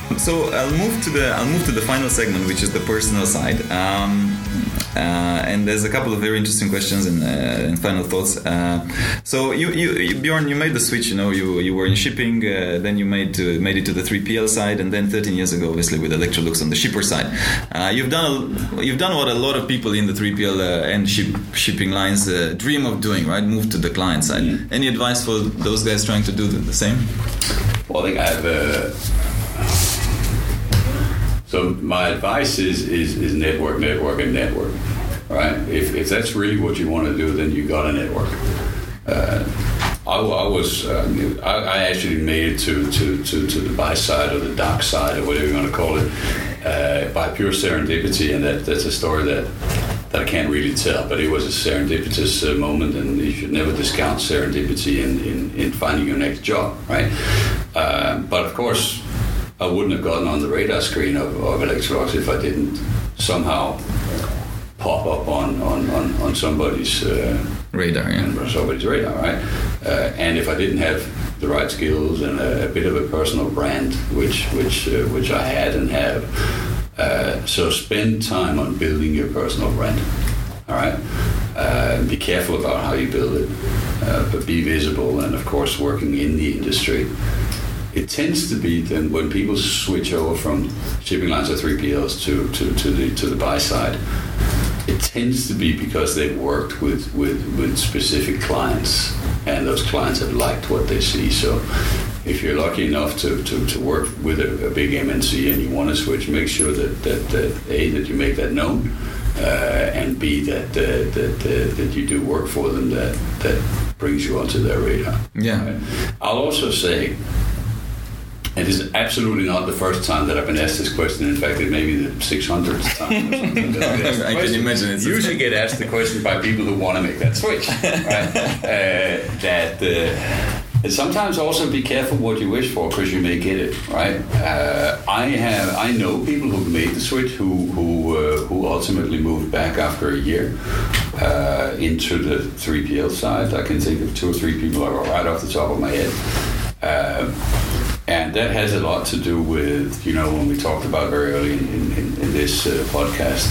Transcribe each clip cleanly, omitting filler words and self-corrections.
So I'll move to the final segment, which is the personal side. And there's a couple of very interesting questions and final thoughts. So you Bjorn, you made the switch. You were in shipping, then you made it to the 3PL side, and then 13 years ago, obviously, with Electrolux on the shipper side. You've done what a lot of people in the 3PL and shipping lines dream of doing, right? Move to the client side. Mm-hmm. Any advice for those guys trying to do the same? Well, I think I have. So my advice is network, and network. Right? If that's really what you want to do, then you got to network. I actually made it to the buy side or the dark side or whatever you want to call it by pure serendipity, and that's a story that I can't really tell, but it was a serendipitous moment, and you should never discount serendipity in finding your next job, right? But of course, I wouldn't have gotten on the radar screen of Electrolux if I didn't somehow pop up on somebody's radar, right? And if I didn't have the right skills and a bit of a personal brand, which I had and have, so spend time on building your personal brand. All right, be careful about how you build it, but be visible, and of course, working in the industry. It tends to be then when people switch over from shipping lines or 3PLs to the buy side, it tends to be because they've worked with specific clients, and those clients have liked what they see. So if you're lucky enough to work with a big MNC and you want to switch, make sure that A, that you make that known, and B, that you do work for them that brings you onto their radar. Yeah. Right? I'll also say, it is absolutely not the first time that I've been asked this question. In fact, it may be the 600th time or something that I've asked I can imagine it. Usually get asked the question by people who want to make that switch. Right? And sometimes also be careful what you wish for, because you may get it. Right? I know people who've made the switch who ultimately moved back after a year into the 3PL side. I can think of 2 or 3 people right off the top of my head. And that has a lot to do with, when we talked about very early in this podcast,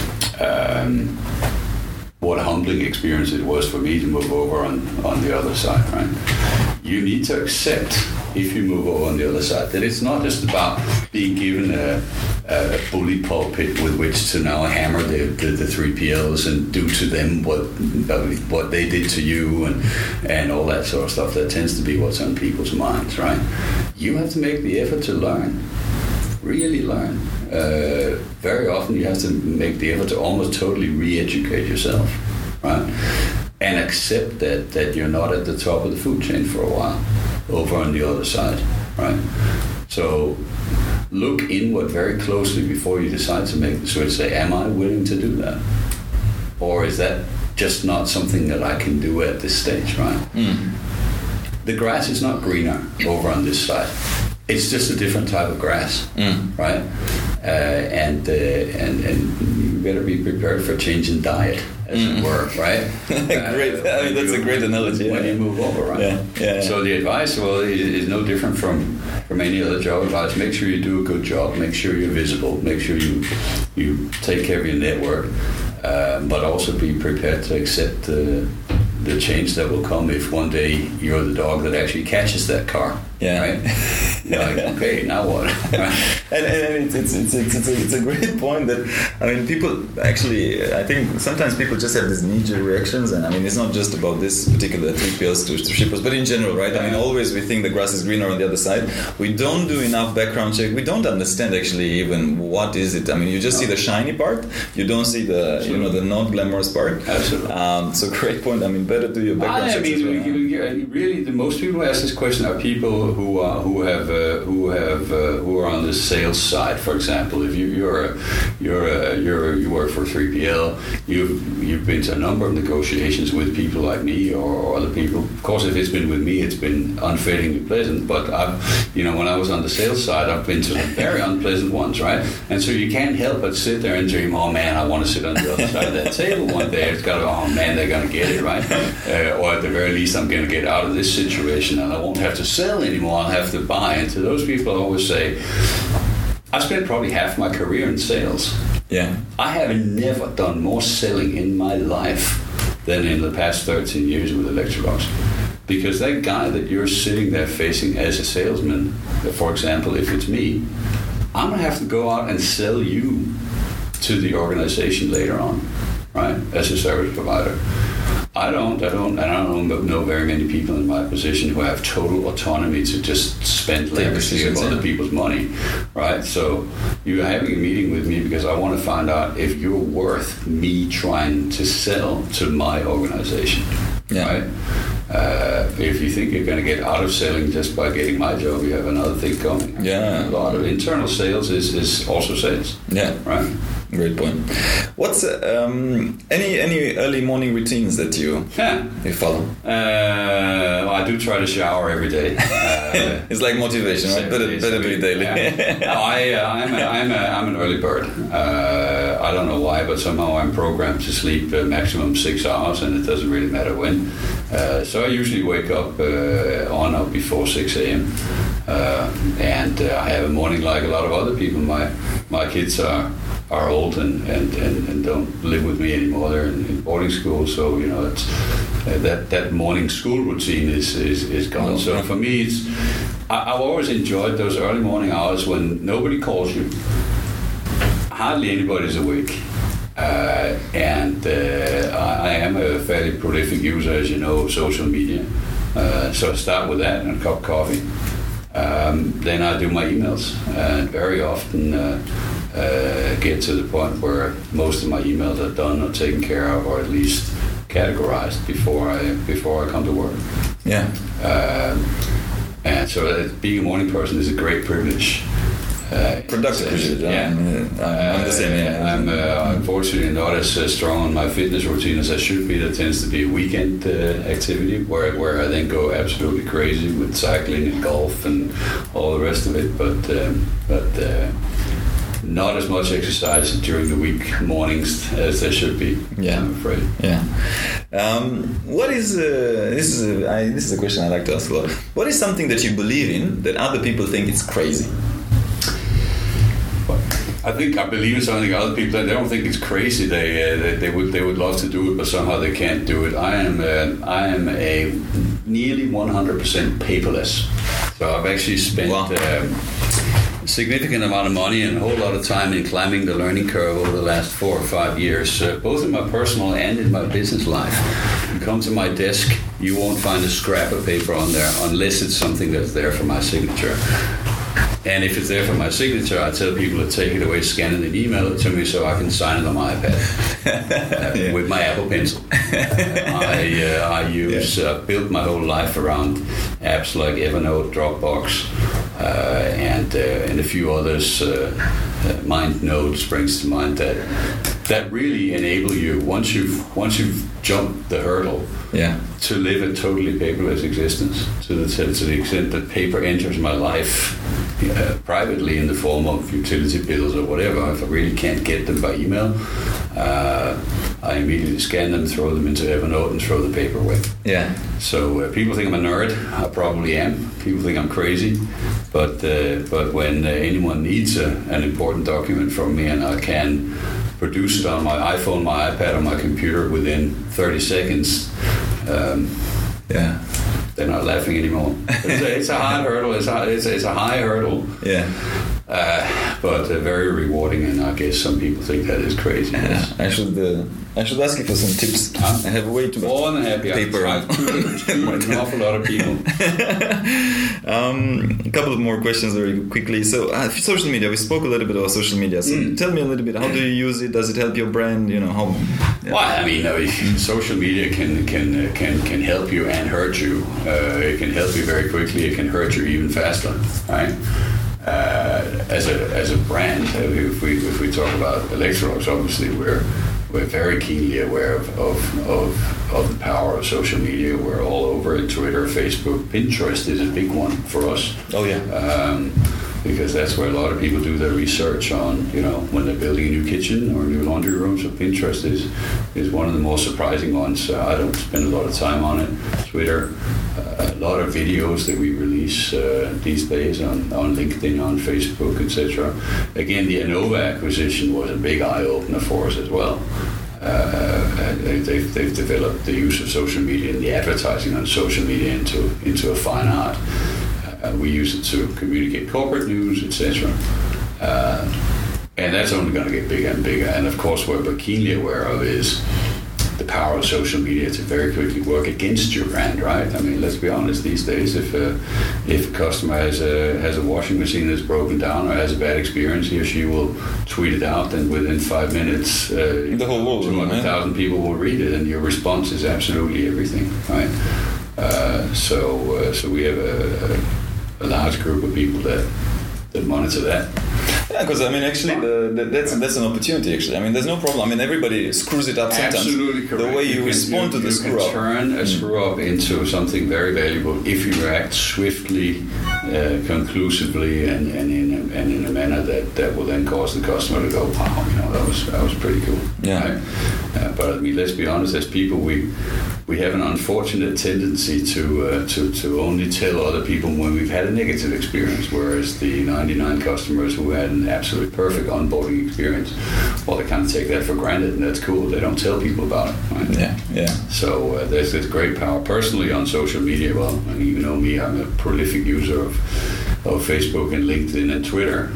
what a humbling experience it was for me to move over on the other side, right? You need to accept, if you move over on the other side, that it's not just about being given a bully pulpit with which to now hammer the 3PLs and do to them what they did to you and all that sort of stuff. That tends to be what's on people's minds, right? You have to make the effort to learn, really learn. Very often you have to make the effort to almost totally re-educate yourself, right? And accept that you're not at the top of the food chain for a while, over on the other side, right? So look inward very closely before you decide to make the switch. Say, am I willing to do that? Or is that just not something that I can do at this stage, right? Mm. The grass is not greener over on this side. It's just a different type of grass, right? And you better be prepared for change in diet, as it were, right? Great. That's a great analogy. When you move over, right? Yeah. So the advice, is no different from any other job advice. Make sure you do a good job. Make sure you're visible. Make sure you take care of your network, but also be prepared to accept the change that will come if one day you're the dog that actually catches that car. Yeah. Right? You're like, okay, now what? and it's a great point that, people actually, I think sometimes people just have these knee-jerk reactions, and it's not just about this particular 3PLs to shippers, but in general, right? Always we think the grass is greener on the other side. We don't do enough background check. We don't understand actually even what is it. You just see the shiny part. You don't see the the non-glamorous part. Absolutely. So great point. Better do your background checks as well. Really, the most people who ask this question are people who are on the sales side. For example, if you work for 3PL, you've been to a number of negotiations with people like me or other people. Of course, if it's been with me, it's been unfittingly pleasant. But when I was on the sales side, I've been to very unpleasant ones, right? And so you can't help but sit there and dream, oh man, I want to sit on the other side of that table one day. It's got to, oh man, they're going to get it, right? Or at the very least, I'm going to get out of this situation and I won't have to sell anymore. I'll have to buy. And to those people, I always say, I spent probably half my career in sales. Yeah. I have never done more selling in my life than in the past 13 years with Electrolux. Because that guy that you're sitting there facing as a salesman, for example, if it's me, I'm going to have to go out and sell you to the organization later on, right, as a service provider. I don't know very many people in my position who have total autonomy to just spend lavishly of other people's money, right? So you're having a meeting with me because I want to find out if you're worth me trying to sell to my organization, right? If you think you're going to get out of selling just by getting my job, you have another thing coming. Yeah. A lot of internal sales is also sales. Yeah. Right. Great point. What's any early morning routines that you follow? I do try to shower every day. It's like motivation, right? Better do it daily. I'm an early bird. I don't know why, but somehow I'm programmed to sleep maximum 6 hours, and it doesn't really matter when. So I usually wake up on or before 6 a.m. And I have a morning like a lot of other people. My kids are old and don't live with me anymore. They're in boarding school, so you know it's that morning school routine is gone. So for me, I've always enjoyed those early morning hours when nobody calls you, hardly anybody's awake. And I am a fairly prolific user, as you know, of social media. So I start with that and a cup of coffee. Then I do my emails, and very often get to the point where most of my emails are done or taken care of, or at least categorized before I come to work. Yeah. And so being a morning person is a great privilege. Productive privilege. Yeah. I'm the same. Yeah. I'm unfortunately not as strong on my fitness routine as I should be. That tends to be a weekend activity where I then go absolutely crazy with cycling and golf and all the rest of it. But not as much exercise during the week mornings as there should be. Yeah, I'm afraid. Yeah. What is this is a question I like to ask a lot. What is something that you believe in that other people think it's crazy? I think I believe in something other people, they don't think it's crazy. They would love to do it, but somehow they can't do it. I am a nearly 100% paperless. So I've actually spent a significant amount of money and a whole lot of time in climbing the learning curve over the last 4 or 5 years, both in my personal and in my business life. You come to my desk, you won't find a scrap of paper on there unless it's something that's there for my signature. And if it's there for my signature, I tell people to take it away, scan it, and email it to me so I can sign it on my iPad with my Apple Pencil. I built my whole life around apps like Evernote, Dropbox, and a few others. MindNote springs to mind that really enable you once you've jumped the hurdle. Yeah. To live a totally paperless existence, to the extent that paper enters my life privately in the form of utility bills or whatever. If I really can't get them by email, I immediately scan them, throw them into Evernote, and throw the paper away. Yeah. So people think I'm a nerd. I probably am. People think I'm crazy, but when anyone needs an important document from me and I can produce it on my iPhone, my iPad, or my computer within 30 seconds. They're not laughing anymore. It's a hard hurdle. It's a high hurdle. Yeah. But very rewarding, and I guess some people think that is crazy. Yeah. I should ask you for some tips. I have way too much paper. I've an awful lot of people. A couple of more questions very quickly. So, social media. We spoke a little bit about social media. So, tell me a little bit. How do you use it? Does it help your brand? You know how? Yeah. Well, I mean, social media can help you and hurt you. It can help you very quickly. It can hurt you even faster, right? As a brand, if we talk about Electrolux, obviously we're very keenly aware of the power of social media. We're all over it: Twitter, Facebook, Pinterest is a big one for us. Oh yeah. Because that's where a lot of people do their research on, when they're building a new kitchen or a new laundry room. So Pinterest is one of the most surprising ones. I don't spend a lot of time on it. Twitter, a lot of videos that we release these days on LinkedIn, on Facebook, etc. Again, the Anova acquisition was a big eye-opener for us as well. They've developed the use of social media and the advertising on social media into a fine art. We use it to communicate corporate news, etc. And that's only going to get bigger and bigger. And of course, what we're keenly aware of is the power of social media to very quickly work against your brand, right? I mean, let's be honest. These days, if a customer has a washing machine that's broken down or has a bad experience, he or she will tweet it out, and within 5 minutes, the whole world, 200,000 people will read it, and your response is absolutely everything, right? So we have a large group of people that monitor that. Yeah, because I mean, actually, that's an opportunity. Actually, I mean, there's no problem. I mean, everybody screws it up sometimes. Absolutely correct. The way you respond to the screw up. You can turn a screw up into something very valuable if you react swiftly, conclusively, and in a manner that will then cause the customer to go, wow, you know, that was pretty cool. Yeah. Right? But I mean, let's be honest. As people, we have an unfortunate tendency to only tell other people when we've had a negative experience, whereas the 99 customers who had an absolutely perfect onboarding experience, well, they kind of take that for granted, and that's cool. They don't tell people about it. Right? Yeah. So there's this great power. Personally, on social media, well, I mean, you know me, I'm a prolific user of Facebook and LinkedIn and Twitter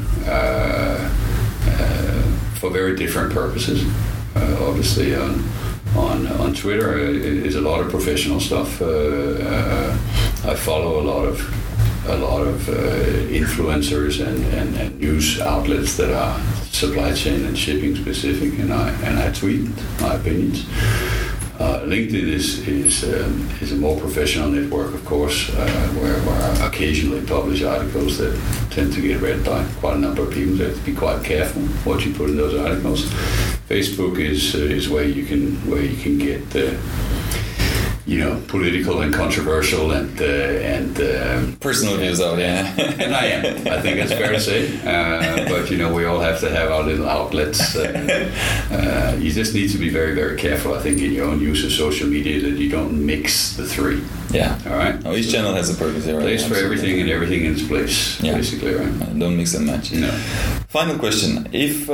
for very different purposes. Obviously, on Twitter is a lot of professional stuff. I follow a lot of influencers and news outlets that are supply chain and shipping specific, and I tweet my opinions. LinkedIn is a more professional network, of course, where I occasionally publish articles that tend to get read by quite a number of people. So you have to be quite careful what you put in those articles. Facebook is where you can get political and controversial and personal views out, yeah. And I think it's fair to say. But we all have to have our little outlets. You just need to be very, very careful, I think, in your own use of social media that you don't mix the three. Yeah. All right. Oh, each channel has a purpose, right? Place for everything and everything in its place. Yeah. Basically, right? Don't mix and match. No. Final question: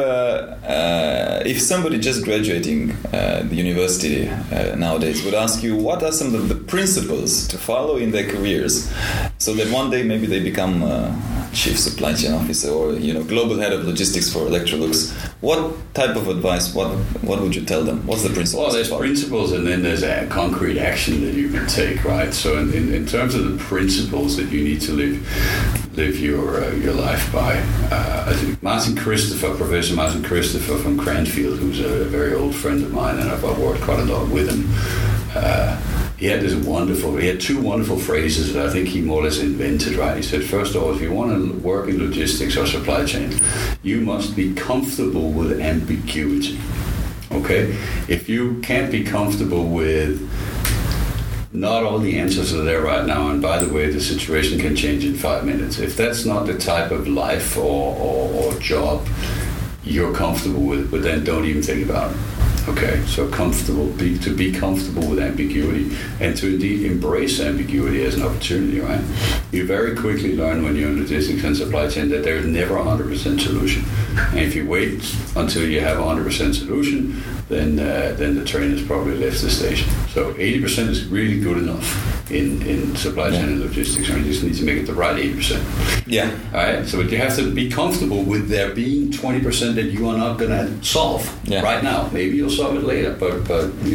If somebody just graduating the university nowadays would ask you, what are some of the principles to follow in their careers, so that one day maybe they become chief supply chain officer or global head of logistics for Electrolux, what type of advice? What would you tell them? What's the principles? Well, there's principles, and then there's a concrete action that you can take, right? So in terms of the principles that you need to live your life by, I think Professor Martin Christopher from Cranfield, who's a very old friend of mine, and I've worked quite a lot with him. He had two wonderful phrases that I think he more or less invented, right? He said, first of all, if you want to work in logistics or supply chain, you must be comfortable with ambiguity. Okay? If you can't be comfortable with not all the answers are there right now, and by the way, the situation can change in 5 minutes. If that's not the type of life or job you're comfortable with, but then don't even think about it. Okay, so to be comfortable with ambiguity and to indeed embrace ambiguity as an opportunity, right? You very quickly learn when you're in logistics and supply chain that there's never a 100% solution. And if you wait until you have a 100% solution, then the train has probably left the station. So 80% is really good enough in supply chain and logistics. You just need to make it the right 80%. Yeah. All right. So you have to be comfortable with there being 20% that you are not going to solve right now. Maybe you'll solve it later, but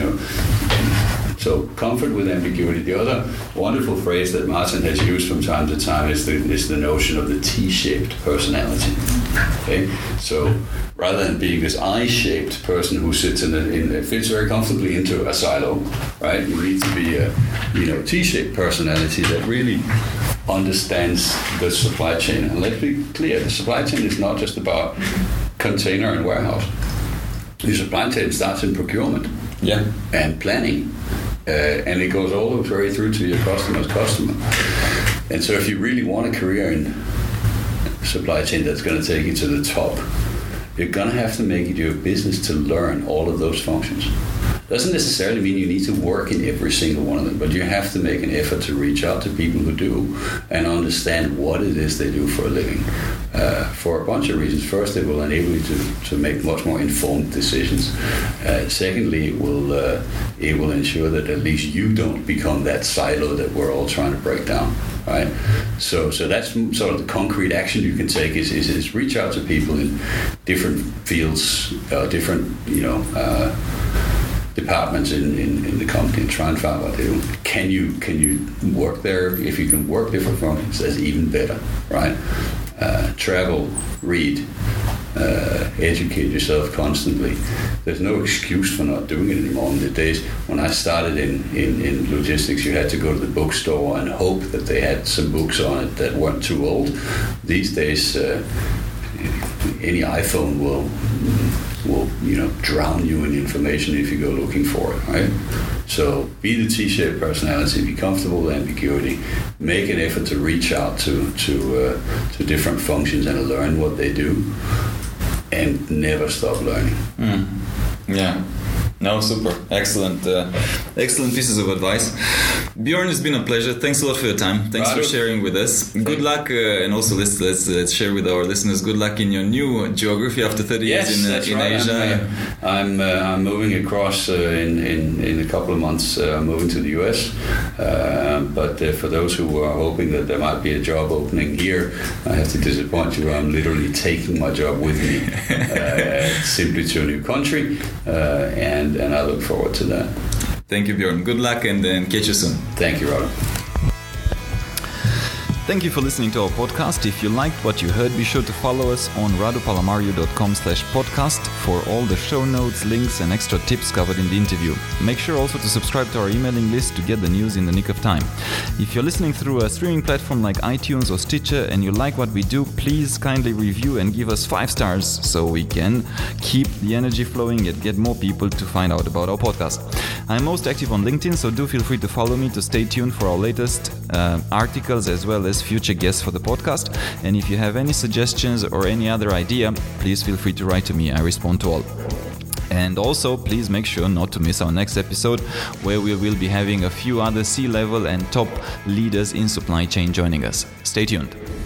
So comfort with ambiguity. The other wonderful phrase that Martin has used from time to time is the notion of the T-shaped personality. Okay, so rather than being this I-shaped person who sits fits very comfortably into a silo, right? You need to be a T-shaped personality that really understands the supply chain. And let's be clear: the supply chain is not just about container and warehouse. The supply chain starts in procurement, and planning. And it goes all the way through to your customer's customer. And so if you really want a career in supply chain that's going to take you to the top, you're going to have to make it your business to learn all of those functions. Doesn't necessarily mean you need to work in every single one of them, but you have to make an effort to reach out to people who do and understand what it is they do for a living. For a bunch of reasons. First, it will enable you to make much more informed decisions. Secondly, it will ensure that at least you don't become that silo that we're all trying to break down. Right, so that's sort of the concrete action you can take is reach out to people in different fields, different departments in the company and try and find out what they do. Can you work there? If you can work different functions, that's even better, right? Travel, read, educate yourself constantly. There's no excuse for not doing it anymore. In the days when I started in logistics, you had to go to the bookstore and hope that they had some books on it that weren't too old. These days, any iPhone will drown you in information if you go looking for it, right? So be the T-shaped personality, be comfortable with ambiguity, make an effort to reach out to different functions and learn what they do, and never stop learning. Yeah. No, super. Excellent. Excellent pieces of advice. Bjorn, it's been a pleasure. Thanks a lot for your time. Thanks for sharing with us. Good luck, and also let's share with our listeners. Good luck in your new geography after 30 years in Asia. I'm moving across in a couple of months. I'm moving to the US. But for those who are hoping that there might be a job opening here, I have to disappoint you. I'm literally taking my job with me, simply to a new country, and I look forward to that. Thank you, Bjorn. Good luck, and catch you soon. Thank you, Rado. Thank you for listening to our podcast. If you liked what you heard, be sure to follow us on radopalamario.com/podcast for all the show notes, links, and extra tips covered in the interview. Make sure also to subscribe to our emailing list to get the news in the nick of time. If you're listening through a streaming platform like iTunes or Stitcher and you like what we do, please kindly review and give us 5 stars so we can keep the energy flowing and get more people to find out about our podcast. I'm most active on LinkedIn, so do feel free to follow me to stay tuned for our latest articles as well as future guests for the podcast. And if you have any suggestions or any other idea, please feel free to write to me. I respond to all. And also, please make sure not to miss our next episode, where we will be having a few other C-level and top leaders in supply chain joining us. Stay tuned.